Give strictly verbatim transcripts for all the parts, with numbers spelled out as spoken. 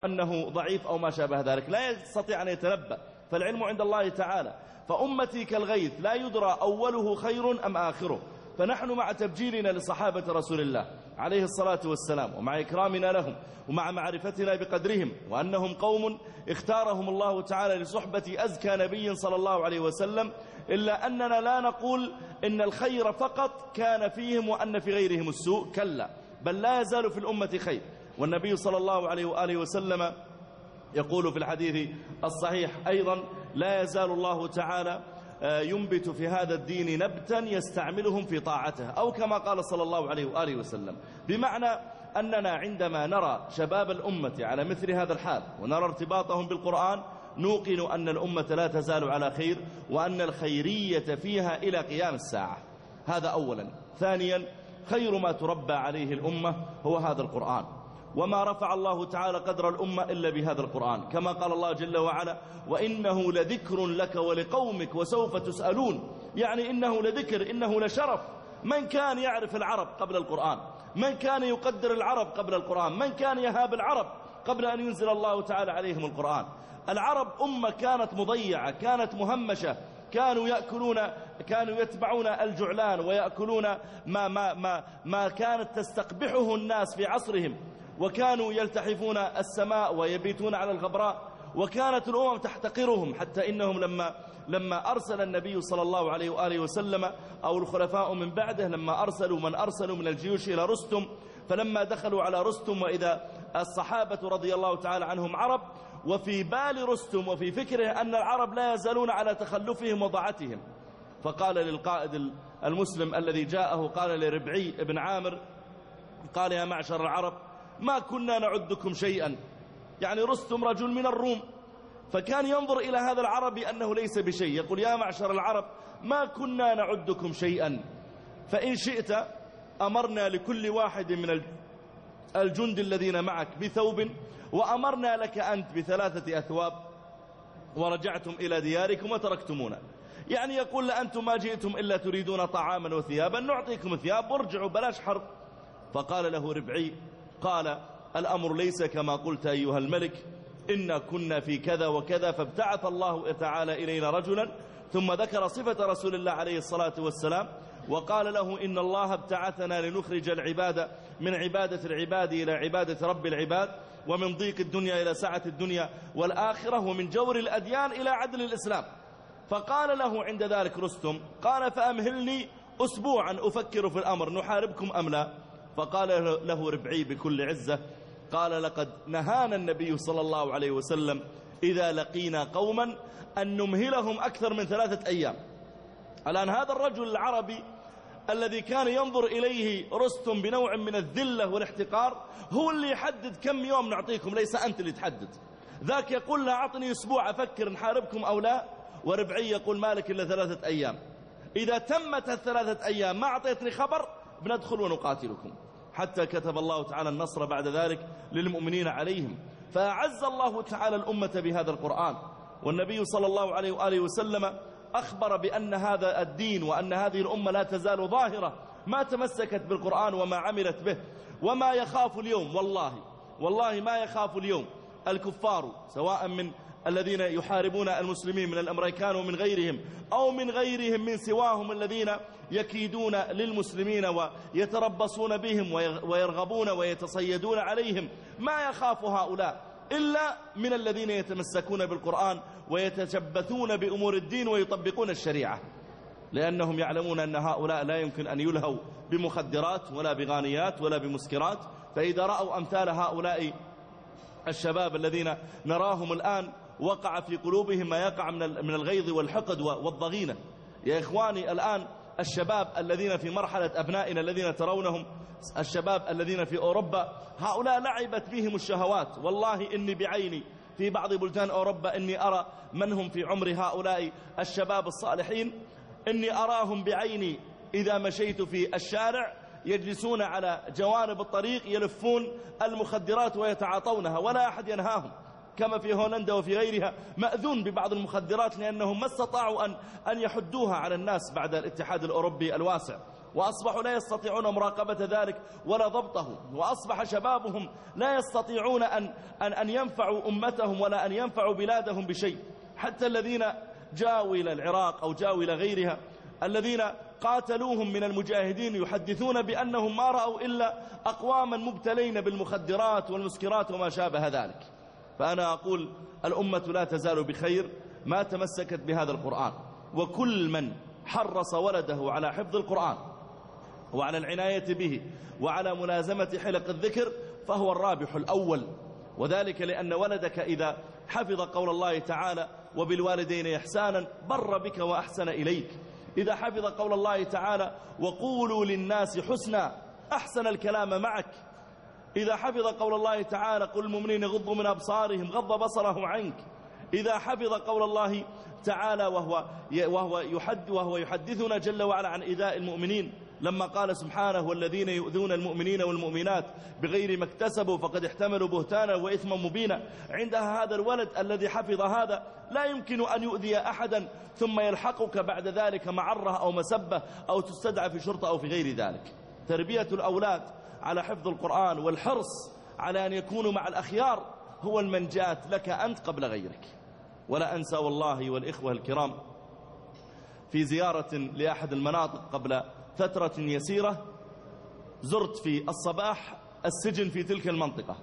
أنه ضعيف أو ما شابه ذلك، لا يستطيع أن يتنبأ، فالعلم عند الله تعالى. فأمتي كالغيث لا يدرى أوله خير أم آخره. فنحن مع تبجيلنا لصحابة رسول الله عليه الصلاة والسلام، ومع إكرامنا لهم، ومع معرفتنا بقدرهم، وأنهم قوم اختارهم الله تعالى لصحبة أزكى نبي صلى الله عليه وسلم، إلا أننا لا نقول إن الخير فقط كان فيهم وأن في غيرهم السوء، كلا، بل لا يزال في الأمة خير. والنبي صلى الله عليه وآله وسلم يقول في الحديث الصحيح أيضا: لا يزال الله تعالى ينبت في هذا الدين نبتا يستعملهم في طاعته، أو كما قال صلى الله عليه وآله وسلم. بمعنى أننا عندما نرى شباب الأمة على مثل هذا الحال ونرى ارتباطهم بالقرآن نوقن أن الأمة لا تزال على خير، وأن الخيرية فيها إلى قيام الساعة. هذا أولا. ثانيا، خير ما تربى عليه الأمة هو هذا القرآن، وما رفع الله تعالى قدر الأمة إلا بهذا القرآن، كما قال الله جل وعلا: وإنه لذكر لك ولقومك وسوف تسألون. يعني إنه لذكر، إنه لشرف. من كان يعرف العرب قبل القرآن؟ من كان يقدر العرب قبل القرآن؟ من كان يهاب العرب قبل أن ينزل الله تعالى عليهم القرآن؟ العرب أمة كانت مضيعة، كانت مهمشة، كانوا يأكلون، كانوا يتبعون الجعلان ويأكلون ما, ما, ما, ما كانت تستقبحه الناس في عصرهم، وكانوا يلتحفون السماء ويبيتون على الغبراء، وكانت الأمم تحتقرهم، حتى إنهم لما, لما أرسل النبي صلى الله عليه وآله وسلم أو الخلفاء من بعده، لما أرسلوا من أرسلوا من الجيوش إلى رستم، فلما دخلوا على رستم وإذا الصحابة رضي الله تعالى عنهم عرب، وفي بال رستم وفي فكره أن العرب لا يزالون على تخلفهم وضعتهم، فقال للقائد المسلم الذي جاءه، قال لربعي بن عامر، قال: يا معشر العرب ما كنا نعدكم شيئا. يعني رستم رجل من الروم، فكان ينظر إلى هذا العربي أنه ليس بشيء، يقول: يا معشر العرب ما كنا نعدكم شيئا، فإن شئت أمرنا لكل واحد من الجند الذين معك بثوب، وأمرنا لك أنت بثلاثة أثواب، ورجعتم إلى دياركم وتركتمونا. يعني يقول: لأنتم ما جئتم إلا تريدون طعاما وثيابا، نعطيكم ثياب وارجعوا بلاش حرب. فقال له ربعي، قال: الأمر ليس كما قلت أيها الملك، إنا كنا في كذا وكذا، فابتعث الله تعالى إلينا رجلا، ثم ذكر صفة رسول الله عليه الصلاة والسلام، وقال له: إن الله ابتعثنا لنخرج العباد من عبادة العباد إلى عبادة رب العباد، ومن ضيق الدنيا إلى سعة الدنيا والآخرة، ومن جور الأديان إلى عدل الإسلام. فقال له عند ذلك رستم، قال: فأمهلني أسبوعا أفكر في الأمر، نحاربكم أم لا؟ فقال له ربعي بكل عزة، قال: لقد نهانا النبي صلى الله عليه وسلم إذا لقينا قوما أن نمهلهم أكثر من ثلاثة أيام. الآن هذا الرجل العربي الذي كان ينظر إليه رستم بنوع من الذلة والاحتقار هو اللي يحدد كم يوم نعطيكم، ليس أنت اللي تحدد. ذاك يقول له: أعطني أسبوع أفكر نحاربكم أو لا، وربعي يقول: مالك إلا ثلاثة أيام، إذا تمت الثلاثة أيام ما أعطيتني خبر بندخل ونقاتلكم. حتى كتب الله تعالى النصر بعد ذلك للمؤمنين عليهم. فأعز الله تعالى الأمة بهذا القرآن. والنبي صلى الله عليه وآله وسلم أخبر بأن هذا الدين وأن هذه الأمة لا تزال ظاهرة ما تمسكت بالقرآن وما عملت به. وما يخاف اليوم، والله والله ما يخاف اليوم الكفار، سواء من الذين يحاربون المسلمين من الأمريكان ومن غيرهم، أو من غيرهم من سواهم الذين يكيدون للمسلمين ويتربصون بهم ويرغبون ويتصيدون عليهم. ما يخاف هؤلاء إلا من الذين يتمسكون بالقرآن ويتشبثون بأمور الدين ويطبقون الشريعة، لأنهم يعلمون أن هؤلاء لا يمكن أن يلهوا بمخدرات ولا بغانيات ولا بمسكرات. فإذا رأوا أمثال هؤلاء الشباب الذين نراهم الآن وقع في قلوبهم ما يقع من الغيظ والحقد والضغينة. يا إخواني، الآن الشباب الذين في مرحلة أبنائنا الذين ترونهم، الشباب الذين في أوروبا، هؤلاء لعبت بهم الشهوات. والله إني بعيني في بعض بلدان أوروبا إني أرى من هم في عمر هؤلاء الشباب الصالحين، إني أراهم بعيني إذا مشيت في الشارع يجلسون على جوانب الطريق يلفون المخدرات ويتعاطونها ولا أحد ينهاهم، كما في هولندا وفي غيرها مأذون ببعض المخدرات لأنهم ما استطاعوا أن, أن يحدوها على الناس بعد الاتحاد الأوروبي الواسع. وأصبحوا لا يستطيعون مراقبة ذلك ولا ضبطه، وأصبح شبابهم لا يستطيعون أن, أن, أن ينفعوا أمتهم ولا أن ينفعوا بلادهم بشيء. حتى الذين جاءوا إلى العراق أو جاءوا إلى غيرها الذين قاتلوهم من المجاهدين يحدثون بأنهم ما رأوا إلا أقواما مبتلين بالمخدرات والمسكرات وما شابه ذلك. فأنا أقول الأمة لا تزال بخير ما تمسكت بهذا القرآن، وكل من حرص ولده على حفظ القرآن وعلى العناية به وعلى ملازمة حلق الذكر فهو الرابح الأول. وذلك لأن ولدك إذا حفظ قول الله تعالى وبالوالدين إحسانا بر بك وأحسن إليك، إذا حفظ قول الله تعالى وقولوا للناس حسنا أحسن الكلام معك، إذا حفظ قول الله تعالى قل المؤمنين يغضوا من أبصارهم غض بصره عنك، إذا حفظ قول الله تعالى وهو وهو يحد وهو يحدثنا جل وعلا عن إيذاء المؤمنين لما قال سبحانه والذين يؤذون المؤمنين والمؤمنات بغير ما اكتسبوا فقد احتملوا بهتانا وإثما مبينا. عندها هذا الولد الذي حفظ هذا لا يمكن أن يؤذي أحدا ثم يلحقك بعد ذلك معرة أو مسبة أو تستدعى في شرطة أو في غير ذلك. تربية الأولاد على حفظ القرآن والحرص على أن يكونوا مع الأخيار هو المنجاة لك أنت قبل غيرك. ولا أنسى والله والإخوة الكرام في زيارة لأحد المناطق قبل فترة يسيرة زرت في الصباح السجن في تلك المنطقة،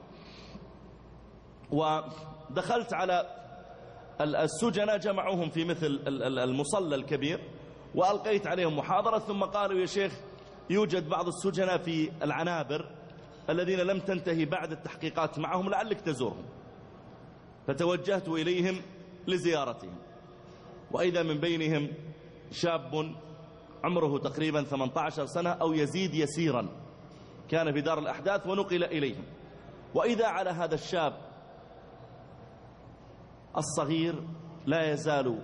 ودخلت على السجناء جمعوهم في مثل المصلى الكبير وألقيت عليهم محاضرة، ثم قالوا يا شيخ يوجد بعض السجناء في العنابر الذين لم تنتهي بعد التحقيقات معهم لعلك تزورهم. فتوجهت إليهم لزيارتهم، وإذا من بينهم شاب عمره تقريبا ثمانية عشر سنة أو يزيد يسيرا، كان في دار الأحداث ونقل إليهم. وإذا على هذا الشاب الصغير لا يزال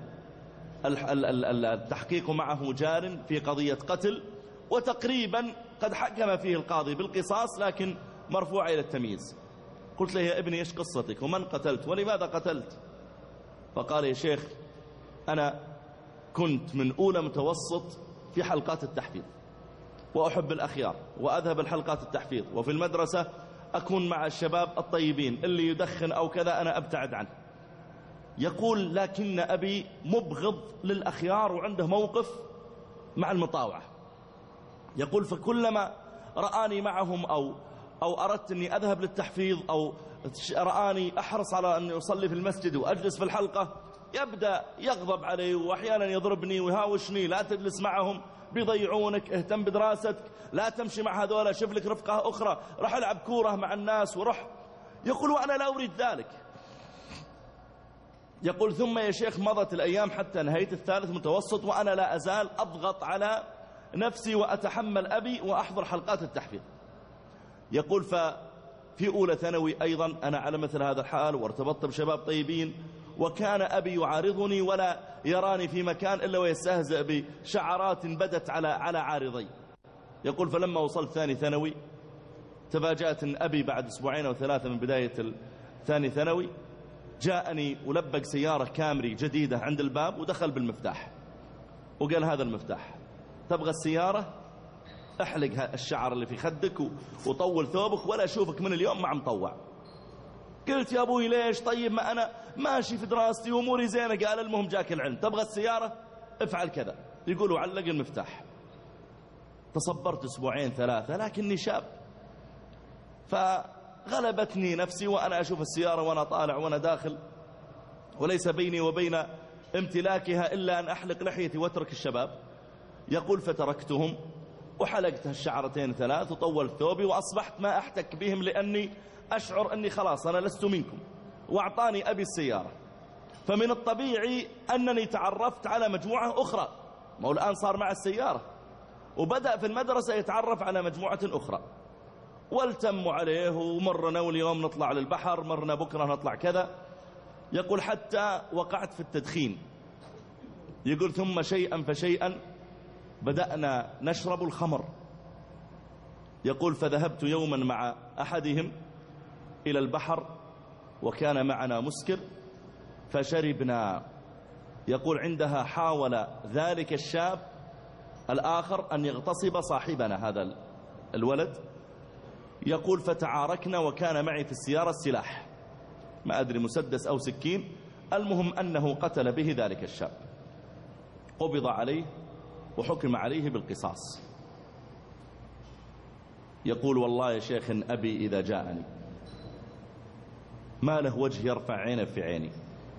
التحقيق معه جار في قضية قتل، وتقريبا قد حكم فيه القاضي بالقصاص لكن مرفوع إلى التمييز. قلت له يا ابني إيش قصتك ومن قتلت ولماذا قتلت؟ فقال يا شيخ أنا كنت من أولى متوسط في حلقات التحفيظ وأحب الأخيار وأذهب الحلقات التحفيظ، وفي المدرسة أكون مع الشباب الطيبين اللي يدخن أو كذا أنا أبتعد عنه. يقول لكن أبي مبغض للأخيار وعنده موقف مع المطاوعة. يقول فكلما رآني معهم أو أو أردت أني أذهب للتحفيظ أو رآني أحرص على أن أصلي في المسجد وأجلس في الحلقة يبدأ يغضب علي وأحيانا يضربني ويهاوشني، لا تجلس معهم بيضيعونك، اهتم بدراستك، لا تمشي مع هذولا، شوف لك رفقة أخرى، رح ألعب كورة مع الناس ورح. يقول وأنا لا أريد ذلك. يقول ثم يا شيخ مضت الأيام حتى نهاية الثالث متوسط وأنا لا أزال أضغط على نفسي وأتحمل أبي وأحضر حلقات التحفيظ. يقول ففي أولى ثانوي أيضا أنا على مثل هذا الحال وارتبطت بشباب طيبين، وكان أبي يعارضني ولا يراني في مكان إلا ويستهزئ بشعارات بدت على على عارضي. يقول فلما وصلت ثاني ثانوي تفاجأت أن أبي بعد أسبوعين أو ثلاثة من بداية الثاني ثانوي جاءني ولبق سيارة كامري جديدة عند الباب ودخل بالمفتاح وقال هذا المفتاح، تبغى السيارة احلق الشعر اللي في خدك وطول ثوبك ولا أشوفك من اليوم مع مطوع. قلت يا أبوي ليش؟ طيب ما أنا ماشي في دراستي وأموري زينة. قال المهم جاك العلم، تبغى السيارة افعل كذا. يقولوا علق المفتاح. تصبرت أسبوعين ثلاثة لكني شاب، فغلبتني نفسي وأنا أشوف السيارة وأنا طالع وأنا داخل، وليس بيني وبين امتلاكها إلا أن أحلق لحيتي واترك الشباب. يقول فتركتهم وحلقت الشعرتين ثلاث وطول ثوبي وأصبحت ما أحتك بهم لأني أشعر أني خلاص أنا لست منكم، وأعطاني أبي السيارة. فمن الطبيعي أنني تعرفت على مجموعة أخرى، ما هو الآن صار مع السيارة، وبدأ في المدرسة يتعرف على مجموعة أخرى والتموا عليه، ومرنا واليوم نطلع للبحر، مرنا بكرة نطلع كذا. يقول حتى وقعت في التدخين. يقول ثم شيئا فشيئا بدأنا نشرب الخمر. يقول فذهبت يوما مع أحدهم إلى البحر وكان معنا مسكر فشربنا. يقول عندها حاول ذلك الشاب الآخر أن يغتصب صاحبنا هذا الولد. يقول فتعاركنا وكان معي في السيارة السلاح، ما أدري مسدس أو سكين، المهم أنه قتل به ذلك الشاب، قبض عليه وحكم عليه بالقصاص. يقول والله يا شيخ أبي إذا جاءني ما له وجه يرفع عينه في عيني.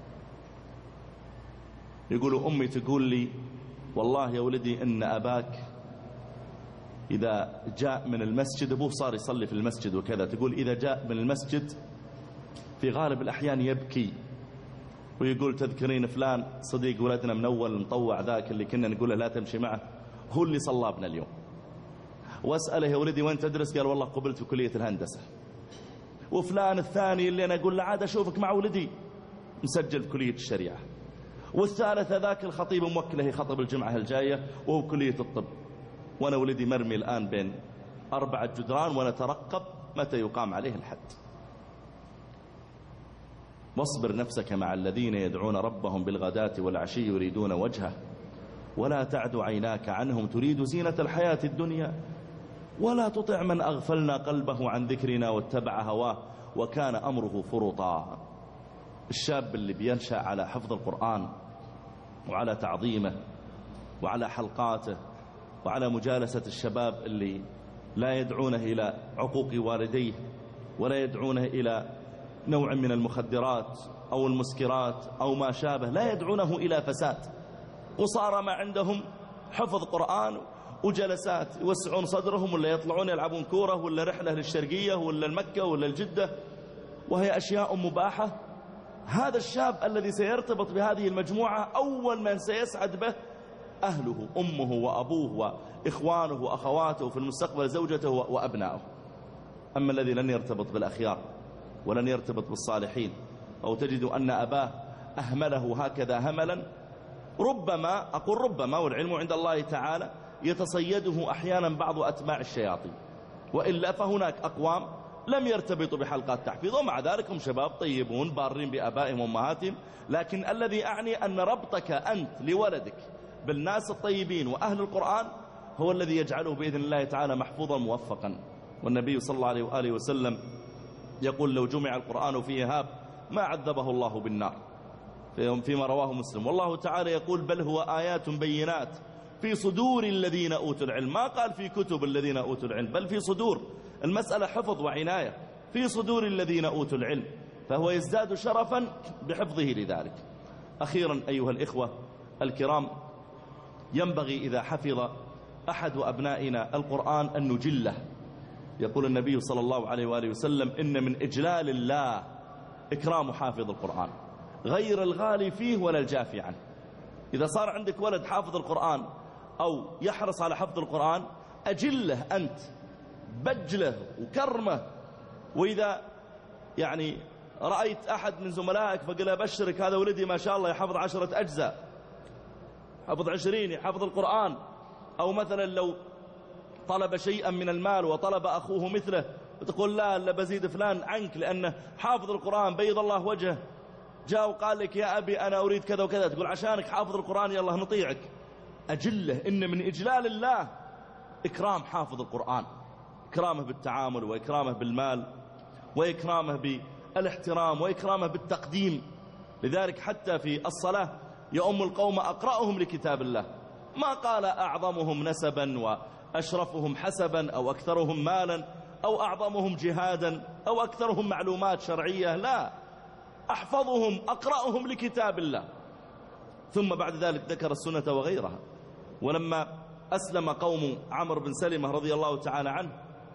يقول أمي تقول لي والله يا ولدي إن أباك إذا جاء من المسجد، أبوه صار يصلي في المسجد وكذا، تقول إذا جاء من المسجد في غالب الأحيان يبكي ويقول تذكرين فلان صديق ولدنا من أول المطوع ذاك اللي كنا نقول له لا تمشي معه، هو اللي صلى بنا اليوم. واسأله يا ولدي وين تدرس؟ قال والله قبلت في كلية الهندسة. وفلان الثاني اللي أنا أقول له عاد أشوفك مع ولدي مسجل في كلية الشريعة. والثالث ذاك الخطيب موكله يخطب الجمعة الجاية وهو كلية الطب. وأنا ولدي مرمي الآن بين أربعة جدران ونترقب متى يقام عليه الحد. واصبر نفسك مع الذين يدعون ربهم بالغداة والعشي يريدون وجهه ولا تعد عيناك عنهم تريد زينة الحياة الدنيا ولا تطع من أغفلنا قلبه عن ذكرنا واتبع هواه وكان أمره فرطا. الشاب اللي بينشأ على حفظ القرآن وعلى تعظيمه وعلى حلقاته وعلى مجالسة الشباب اللي لا يدعونه إلى عقوق والديه ولا يدعونه إلى نوع من المخدرات أو المسكرات أو ما شابه، لا يدعونه إلى فساد، وصار ما عندهم حفظ قرآن وجلسات يوسعون صدرهم ولا يطلعون يلعبون كورة ولا رحلة للشرقية ولا المكة ولا الجدة، وهي أشياء مباحة. هذا الشاب الذي سيرتبط بهذه المجموعة أول من سيسعد به أهله، أمه وأبوه وإخوانه وأخواته وفي المستقبل زوجته وأبنائه. أما الذي لن يرتبط بالأخيار ولن يرتبط بالصالحين أو تجد أن أباه أهمله هكذا هملا، ربما أقول ربما والعلم عند الله تعالى يتصيده أحيانا بعض أتباع الشياطين، وإلا فهناك أقوام لم يرتبطوا بحلقات تحفيظ ومع ذلك هم شباب طيبون بارين بآبائهم وأمهاتهم. لكن الذي أعني أن ربطك أنت لولدك بالناس الطيبين وأهل القرآن هو الذي يجعله بإذن الله تعالى محفوظا موفقا. والنبي صلى الله عليه وآله وسلم يقول لو جمع القرآن في إهاب ما عذبه الله بالنار، فيما رواه مسلم. والله تعالى يقول بل هو آيات بينات في صدور الذين أوتوا العلم، ما قال في كتب الذين أوتوا العلم بل في صدور، المسألة حفظ وعناية، في صدور الذين أوتوا العلم، فهو يزداد شرفا بحفظه لذلك. أخيرا أيها الإخوة الكرام، ينبغي إذا حفظ أحد أبنائنا القرآن أن نجله. يقول النبي صلى الله عليه وآله وسلم إن من إجلال الله إكرام حافظ القرآن غير الغالي فيه ولا الجافي عنه. إذا صار عندك ولد حافظ القرآن أو يحرص على حفظ القرآن أجله أنت، بجله وكرمه. وإذا يعني رأيت أحد من زملائك فقل أبشرك هذا ولدي ما شاء الله يحفظ عشرة أجزاء، حفظ عشرين، يحفظ القرآن، أو مثلا لو طلب شيئا من المال وطلب أخوه مثله وتقول لا لا بزيد فلان عنك لأنه حافظ القرآن بيض الله وجهه، جاء وقال لك يا أبي أنا أريد كذا وكذا، تقول عشانك حافظ القرآن يلا نطيعك. أجله، إن من إجلال الله إكرام حافظ القرآن، إكرامه بالتعامل وإكرامه بالمال وإكرامه بالاحترام وإكرامه بالتقديم. لذلك حتى في الصلاة يؤم القوم أقرأهم لكتاب الله، ما قال أعظمهم نسبا وأشرفهم حسبا أو أكثرهم مالا أو أعظمهم جهادا أو أكثرهم معلومات شرعية، لا، أحفظهم أقرأهم لكتاب الله. ثم بعد ذلك ذكر السنة وغيرها. ولما أسلم قوم عمرو بن سلمة رضي الله تعالى عنه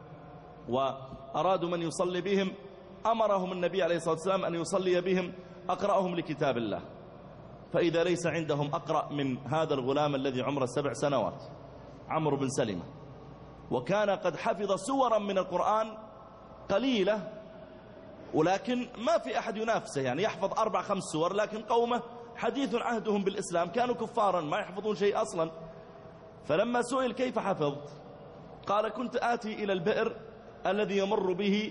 وأرادوا من يصلي بهم أمرهم النبي عليه الصلاة والسلام أن يصلي بهم أقرأهم لكتاب الله، فإذا ليس عندهم أقرأ من هذا الغلام الذي عمره سبع سنوات عمرو بن سلمة، وكان قد حفظ سورا من القرآن قليلة ولكن ما في أحد ينافسه، يعني يحفظ أربع خمس سور، لكن قومه حديث عهدهم بالإسلام كانوا كفارا ما يحفظون شيء أصلا. فلما سئل كيف حفظت قال كنت آتي إلى البئر الذي يمر به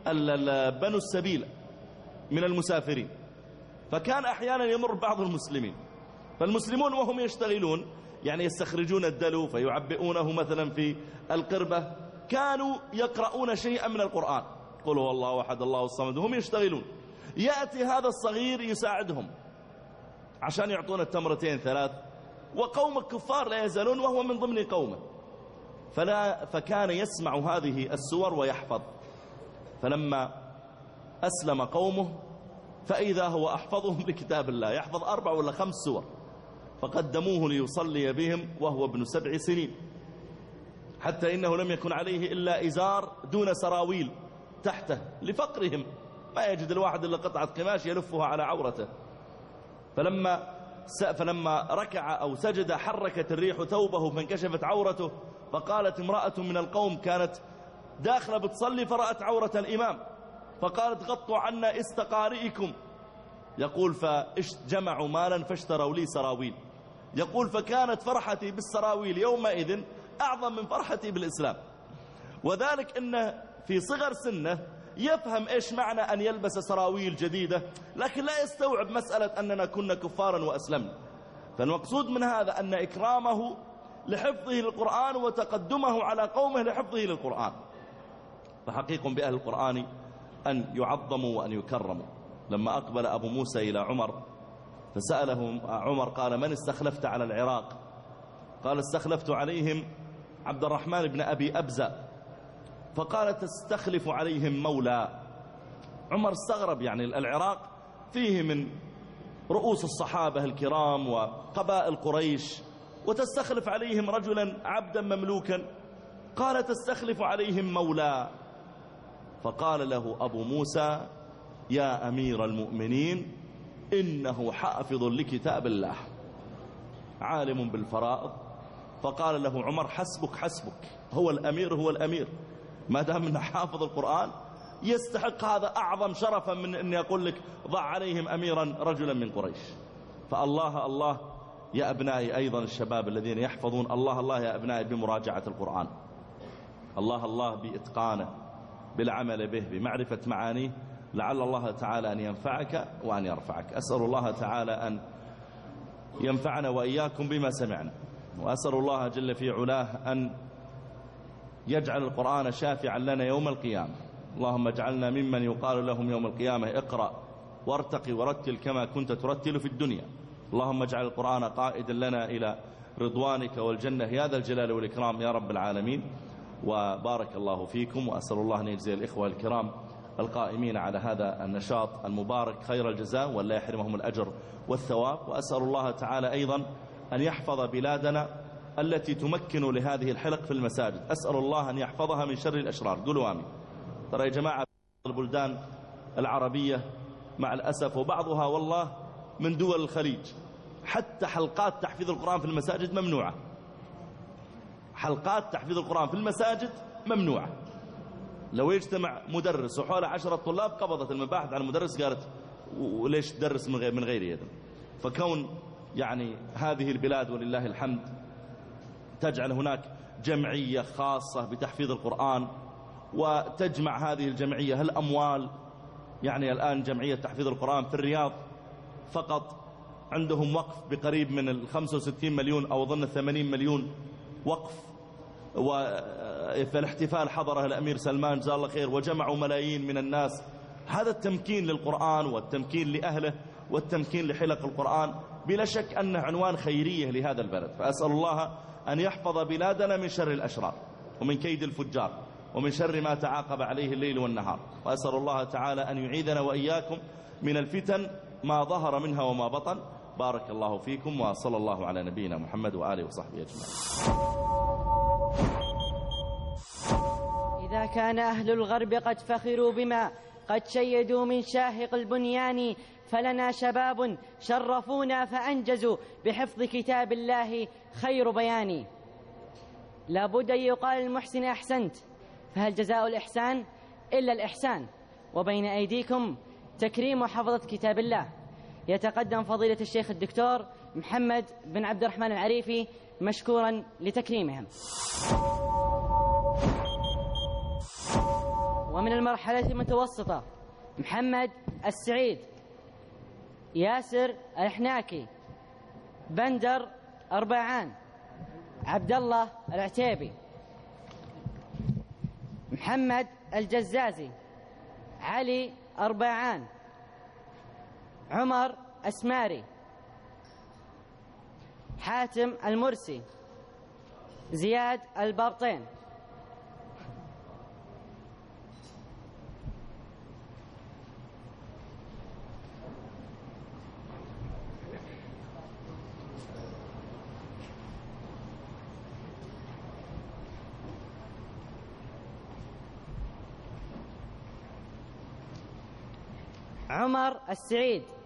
بنو السبيل من المسافرين، فكان أحيانا يمر بعض المسلمين، فالمسلمون وهم يشتغلون يعني يستخرجون الدلو فيعبئونه مثلا في القربة، كانوا يقرؤون شيئا من القرآن، قل هو الله أحد الله الصمد، وهم يشتغلون. يأتي هذا الصغير يساعدهم عشان يعطون التمرتين ثلاث، وقوم الكفار لا يزالون وهو من ضمن قومه، فلا فكان يسمع هذه السور ويحفظ. فلما أسلم قومه فإذا هو أحفظهم لكتاب الله، يحفظ أربع ولا خمس سور، فقدموه ليصلي بهم وهو ابن سبع سنين، حتى إنه لم يكن عليه إلا إزار دون سراويل تحته لفقرهم، ما يجد الواحد إلا قطعة قماش يلفها على عورته. فلما فلما ركع أو سجد حركت الريح ثوبه فانكشفت عورته، فقالت امرأة من القوم كانت داخلة بتصلي فرأت عورة الإمام، فقالت غطوا عنا استقارئكم. يقول فجمعوا مالا فاشتروا لي سراويل. يقول فكانت فرحتي بالسراويل يومئذ أعظم من فرحتي بالإسلام، وذلك أنه في صغر سنه يفهم إيش معنى أن يلبس سراويل جديدة، لكن لا يستوعب مسألة أننا كنا كفارا وأسلمنا. فالمقصود من هذا أن إكرامه لحفظه للقرآن وتقدمه على قومه لحفظه للقرآن. فحقيق بأهل القرآن أن يعظموا وأن يكرموا. لما أقبل أبو موسى إلى عمر فسأله عمر قال من استخلفت على العراق؟ قال استخلفت عليهم عبد الرحمن بن أبي أبزة. فقال تستخلف عليهم مولى. عمر استغرب، يعني العراق فيه من رؤوس الصحابة الكرام وقبائل قريش، وتستخلف عليهم رجلا عبدا مملوكا؟ قال تستخلف عليهم مولى. فقال له أبو موسى يا أمير المؤمنين إنه حافظ لكتاب الله عالم بالفرائض. فقال له عمر حسبك حسبك، هو الأمير هو الأمير، ما دام انه حافظ القرآن يستحق هذا أعظم شرفا من أن يقول لك ضع عليهم أميرا رجلا من قريش. فالله الله يا أبنائي، أيضا الشباب الذين يحفظون، الله الله يا أبنائي بمراجعة القرآن، الله الله بإتقانه، بالعمل به، بمعرفة معانيه، لعل الله تعالى أن ينفعك وأن يرفعك. أسأل الله تعالى أن ينفعنا وإياكم بما سمعنا، وأسأل الله جل في علاه أن يجعل القرآن شافعا لنا يوم القيامة. اللهم اجعلنا ممن يقال لهم يوم القيامة اقرأ وارتقي ورتل كما كنت ترتل في الدنيا. اللهم اجعل القرآن قائدا لنا إلى رضوانك والجنة يا ذا الجلال والإكرام يا رب العالمين. وبارك الله فيكم، وأسأل الله أن يجزي الإخوة الكرام القائمين على هذا النشاط المبارك خير الجزاء، ولا يحرمهم الأجر والثواب. وأسأل الله تعالى أيضا أن يحفظ بلادنا التي تمكن لهذه الحلق في المساجد، أسأل الله أن يحفظها من شر الأشرار. قولوا آمين. ترى يا جماعة البلدان العربية مع الأسف، وبعضها والله من دول الخليج، حتى حلقات تحفيظ القرآن في المساجد ممنوعة. حلقات تحفيظ القرآن في المساجد ممنوعة. لو يجتمع مدرس وحول عشرة طلاب قبضت المباحث عن المدرس قالت وليش تدرس من غير من غير يد. فكون يعني هذه البلاد ولله الحمد تجعل هناك جمعية خاصة بتحفيظ القرآن، وتجمع هذه الجمعية الأموال. يعني الآن جمعية تحفيظ القرآن في الرياض فقط عندهم وقف بقريب من الخمسة وستين مليون أو ظن الثمانين مليون وقف، وفي الاحتفال حضره الأمير سلمان جزاه الله خير، وجمعوا ملايين من الناس. هذا التمكين للقرآن والتمكين لأهله والتمكين لحلق القرآن بلا شك أنه عنوان خيرية لهذا البلد. فأسأل الله أن يحفظ بلادنا من شر الأشرار ومن كيد الفجار ومن شر ما تعاقب عليه الليل والنهار. وأسأل الله تعالى أن يعيذنا وإياكم من الفتن ما ظهر منها وما بطن. بارك الله فيكم، وصلى الله على نبينا محمد وآله وصحبه أجمعين. إذا كان أهل الغرب قد فخروا بما قد شيدوا من شاهق البنيان، فلنا شباب شرفونا فأنجزوا بحفظ كتاب الله خير بيان. لابد أن يقال المحسن أحسنت، فهل جزاء الإحسان إلا الإحسان؟ وبين أيديكم تكريم وحفظة كتاب الله. يتقدم فضيلة الشيخ الدكتور محمد بن عبد الرحمن العريفي مشكورا لتكريمهم. ومن المرحلة المتوسطة محمد السعيد، ياسر الحناكي، بندر أربعان، عبد الله العتيبي، محمد الجزازي، علي أربعان، عمر أسماري، حاتم المرسي، زياد البابطين. عمر السعيد،